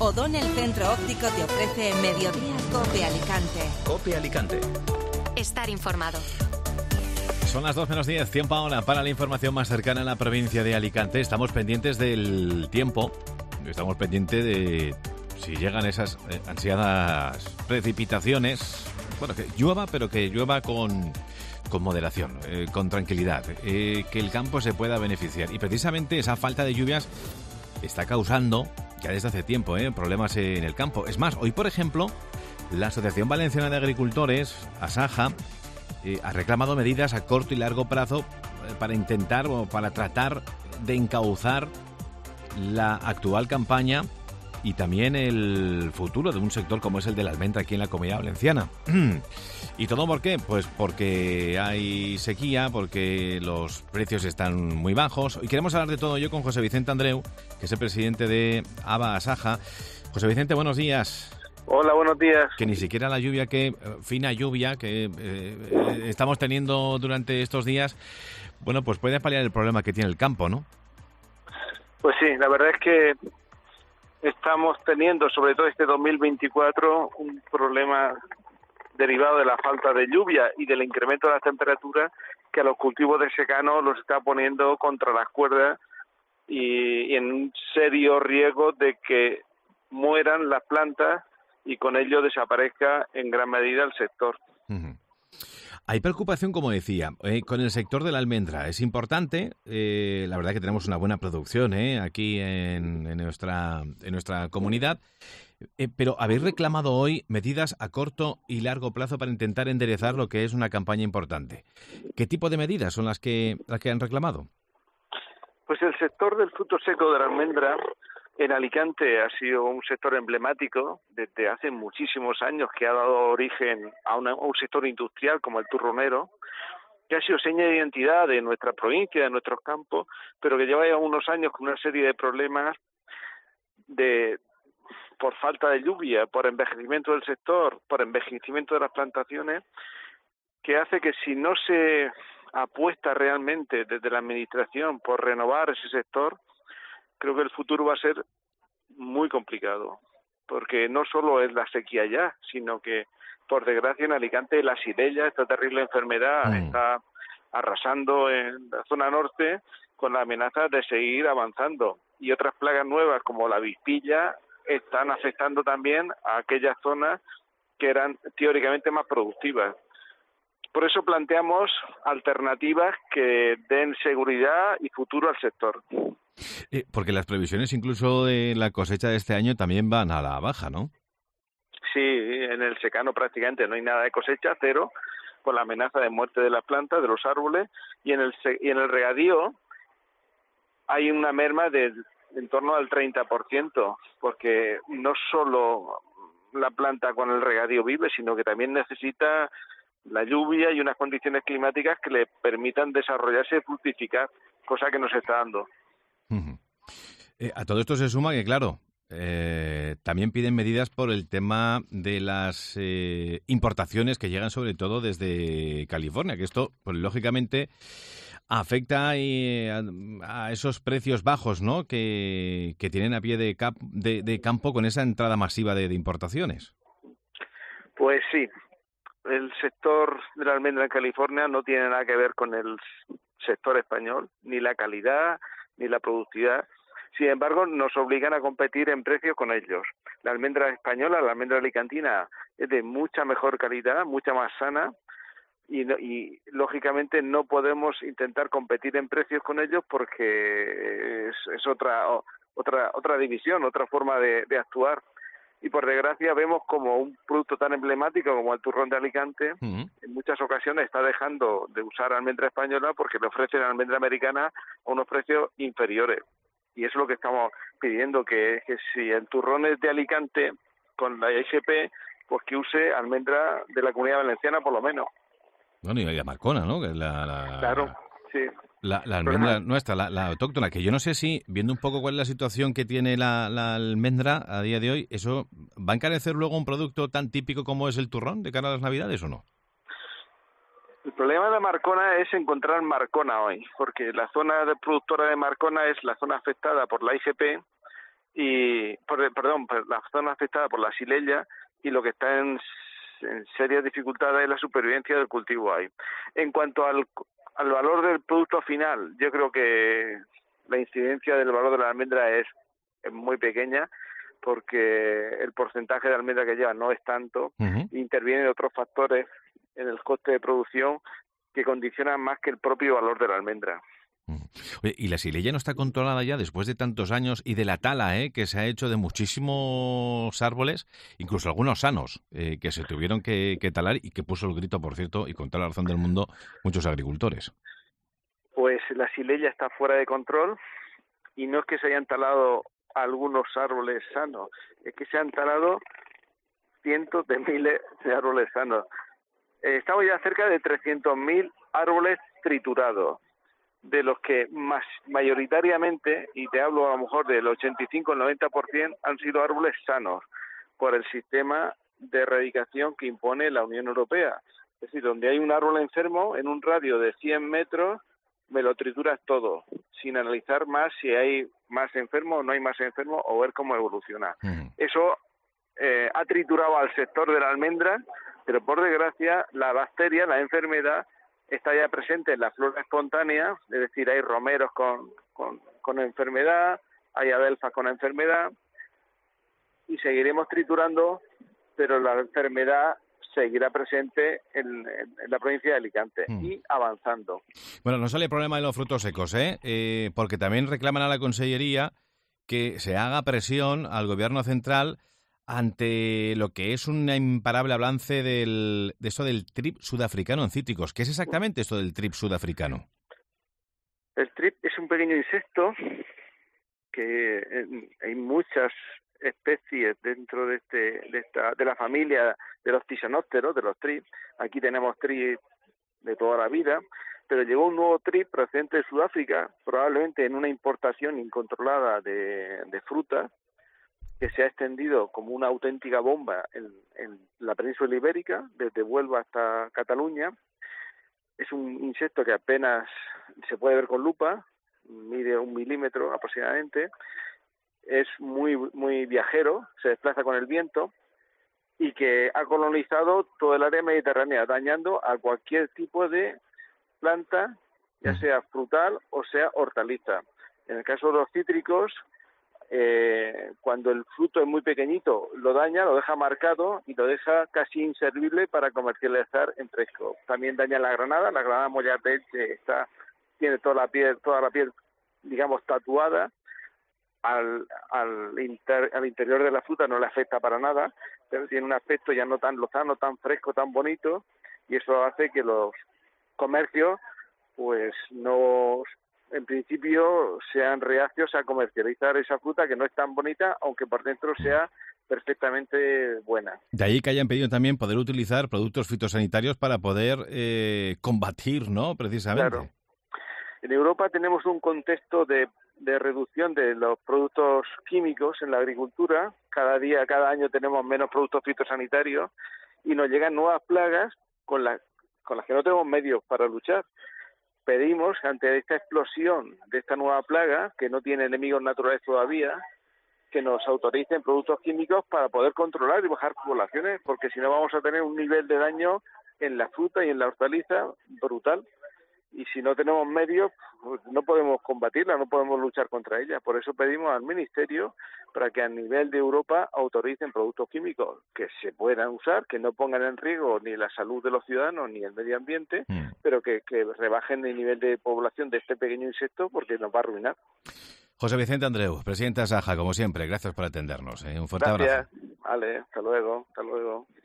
O'Donnell Centro Óptico te ofrece Mediodía Cope Alicante. Cope Alicante. Estar informado. Son las 2 menos 10, tiempo ahora para la información más cercana a la provincia de Alicante. Estamos pendientes del tiempo, estamos pendientes de si llegan esas ansiadas precipitaciones. Bueno, que llueva, pero que llueva con moderación, con tranquilidad, que el campo se pueda beneficiar. Y precisamente esa falta de lluvias está causando, ya desde hace tiempo, problemas en el campo. Es más, hoy, por ejemplo, la Asociación Valenciana de Agricultores, ASAJA, ha reclamado medidas a corto y largo plazo para intentar o para tratar de encauzar la actual campaña y también el futuro de un sector como es el de la almendra aquí en la Comunidad Valenciana. ¿Y todo por qué? Pues porque hay sequía, porque los precios están muy bajos. Y queremos hablar de todo ello con José Vicente Andreu, que es el presidente de AVA ASAJA. José Vicente, buenos días. Hola, buenos días. Que ni siquiera la lluvia, fina lluvia que estamos teniendo durante estos días, bueno, pues puede paliar el problema que tiene el campo, ¿no? Pues sí, la verdad es que estamos teniendo, sobre todo este 2024, un problema derivado de la falta de lluvia y del incremento de las temperaturas que a los cultivos de secano los está poniendo contra las cuerdas y en un serio riesgo de que mueran las plantas y con ello desaparezca en gran medida el sector. Uh-huh. Hay preocupación, como decía, con el sector de la almendra. Es importante, la verdad que tenemos una buena producción aquí en nuestra comunidad, pero habéis reclamado hoy medidas a corto y largo plazo para intentar enderezar lo que es una campaña importante. ¿Qué tipo de medidas son las que han reclamado? Pues el sector del fruto seco de la almendra en Alicante ha sido un sector emblemático desde hace muchísimos años que ha dado origen a un sector industrial como el turronero, que ha sido seña de identidad de nuestra provincia, de nuestros campos, pero que lleva ya unos años con una serie de problemas por falta de lluvia, por envejecimiento del sector, por envejecimiento de las plantaciones, que hace que si no se apuesta realmente desde la administración por renovar ese sector, creo que el futuro va a ser muy complicado, porque no solo es la sequía ya, sino que, por desgracia, en Alicante la xylella, esta terrible enfermedad, está arrasando en la zona norte con la amenaza de seguir avanzando. Y otras plagas nuevas, como la avispilla, están afectando también a aquellas zonas que eran teóricamente más productivas. Por eso planteamos alternativas que den seguridad y futuro al sector. Porque las previsiones incluso de la cosecha de este año también van a la baja, ¿no? Sí, en el secano prácticamente no hay nada de cosecha, cero, con la amenaza de muerte de las plantas, de los árboles, y en el regadío hay una merma de en torno al 30%, porque no solo la planta con el regadío vive, sino que también necesita la lluvia y unas condiciones climáticas que le permitan desarrollarse y fructificar, cosa que nos está dando. Uh-huh. A todo esto se suma que, claro, también piden medidas por el tema de las importaciones que llegan sobre todo desde California, que esto, pues lógicamente, afecta a esos precios bajos, ¿no?, que tienen a pie de campo con esa entrada masiva de importaciones. Pues sí, el sector de la almendra en California no tiene nada que ver con el sector español, ni la calidad ni la productividad. Sin embargo, nos obligan a competir en precios con ellos. La almendra española, la almendra alicantina, es de mucha mejor calidad, mucha más sana, y lógicamente no podemos intentar competir en precios con ellos porque es otra división, otra forma de actuar. Y por desgracia vemos como un producto tan emblemático como el turrón de Alicante, en muchas ocasiones está dejando de usar almendra española porque le ofrecen almendra americana a unos precios inferiores. Y eso es lo que estamos pidiendo, que si el turrón es de Alicante con la IGP, pues que use almendra de la Comunidad Valenciana por lo menos. Bueno, y la Marcona, ¿no? Que es Claro, sí. La almendra nuestra, la autóctona, que yo no sé si, viendo un poco cuál es la situación que tiene la almendra a día de hoy, ¿eso va a encarecer luego un producto tan típico como es el turrón de cara a las Navidades o no? El problema de Marcona es encontrar Marcona hoy, porque la zona productora de Marcona es la zona afectada por la IGP y la zona afectada por la xylella, y lo que está en serias dificultades es la supervivencia del cultivo ahí. En cuanto al valor del producto final, yo creo que la incidencia del valor de la almendra es muy pequeña, porque el porcentaje de almendra que lleva no es tanto. Intervienen otros factores en el coste de producción que condicionan más que el propio valor de la almendra. Oye, ¿y la xylella no está controlada ya después de tantos años y de la tala que se ha hecho de muchísimos árboles, incluso algunos sanos, que se tuvieron que talar y que puso el grito, por cierto, y con toda la razón del mundo, muchos agricultores? Pues la xylella está fuera de control, y no es que se hayan talado algunos árboles sanos, es que se han talado cientos de miles de árboles sanos. Estamos ya cerca de 300.000 árboles triturados, de los que mayoritariamente, y te hablo a lo mejor del 85 al 90%, han sido árboles sanos por el sistema de erradicación que impone la Unión Europea. Es decir, donde hay un árbol enfermo, en un radio de 100 metros, me lo trituras todo, sin analizar más si hay más enfermo o no hay más enfermo, o ver cómo evoluciona. Eso ha triturado al sector de la almendra, pero por desgracia la bacteria, la enfermedad, está ya presente en la flora espontánea, es decir, hay romeros con enfermedad, hay adelfas con enfermedad, y seguiremos triturando, pero la enfermedad seguirá presente en la provincia de Alicante y avanzando. Bueno, no sale el problema de los frutos secos, porque también reclaman a la Consellería que se haga presión al Gobierno central ante lo que es un imparable avance de esto del trip sudafricano en cítricos. ¿Qué es exactamente esto del trip sudafricano? El trip es un pequeño insecto que hay muchas especies dentro de la familia de los tisanópteros, de los trip. Aquí tenemos trip de toda la vida, pero llegó un nuevo trip procedente de Sudáfrica, probablemente en una importación incontrolada de frutas, que se ha extendido como una auténtica bomba en la península ibérica, desde Huelva hasta Cataluña. Es un insecto que apenas se puede ver con lupa, mide 1 milímetro aproximadamente, es muy, muy viajero, se desplaza con el viento, y que ha colonizado todo el área mediterránea, dañando a cualquier tipo de planta, ya sea frutal o sea hortaliza. En el caso de los cítricos, cuando el fruto es muy pequeñito, lo daña, lo deja marcado y lo deja casi inservible para comercializar en fresco. También daña la granada Mollardet, que tiene toda la piel, digamos, tatuada. Al interior de la fruta no le afecta para nada, pero tiene un aspecto ya no tan lozano, tan fresco, tan bonito, y eso hace que los comercios, pues no, en principio, sean reacios a comercializar esa fruta que no es tan bonita, aunque por dentro sea perfectamente buena. De ahí que hayan pedido también poder utilizar productos fitosanitarios para poder combatir, ¿no? Precisamente. Claro. En Europa tenemos un contexto de reducción de los productos químicos en la agricultura. Cada año tenemos menos productos fitosanitarios y nos llegan nuevas plagas con las que no tenemos medios para luchar. Pedimos, ante esta explosión de esta nueva plaga, que no tiene enemigos naturales todavía, que nos autoricen productos químicos para poder controlar y bajar poblaciones, porque si no vamos a tener un nivel de daño en la fruta y en la hortaliza brutal. Y si no tenemos medios, pues no podemos combatirla, no podemos luchar contra ella. Por eso pedimos al Ministerio para que a nivel de Europa autoricen productos químicos que se puedan usar, que no pongan en riesgo ni la salud de los ciudadanos ni el medio ambiente, pero que rebajen el nivel de población de este pequeño insecto, porque nos va a arruinar. José Vicente Andreu, presidente de Asaja, como siempre, gracias por atendernos. Un fuerte abrazo. Gracias. Vale, hasta luego.